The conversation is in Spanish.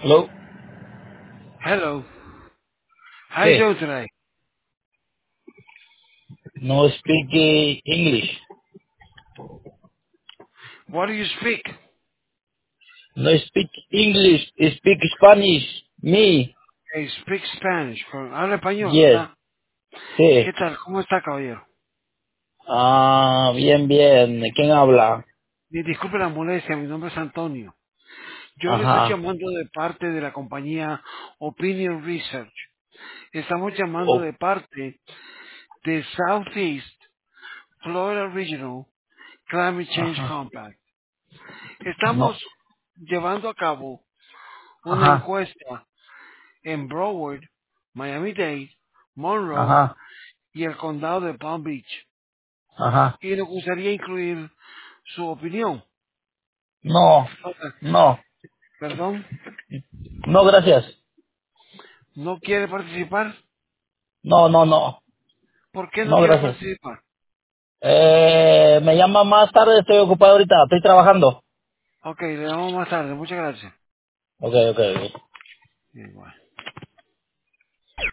Hello. Hello. How you ¿Qué? doing today? No speak English. What do you speak? No speak English. Speak Spanish. Me. I speak Spanish. Habla español, Yes. ¿verdad? Sí. ¿Qué tal? ¿Cómo está, caballero? Ah, bien, bien. ¿Quién habla? Disculpe la molestia, mi nombre es Antonio. Yo le estoy Ajá. llamando de parte de la compañía Opinion Research. Estamos llamando Oh, de parte de Southeast Florida Regional Climate Change ajá. Compact. No. Estamos llevando a cabo una Ajá. encuesta en Broward, Miami-Dade, Monroe Ajá. y el condado de Palm Beach. Ajá. Y nos gustaría incluir su opinión. No. Ok. No. Perdón, No, gracias. ¿no quiere participar? No, no, no. ¿Por qué no No, quiere gracias. participar? Me llama más tarde. Estoy ocupado ahorita. Estoy trabajando. Ok, le damos más tarde. Muchas gracias. Ok, ok. Ok. Igual.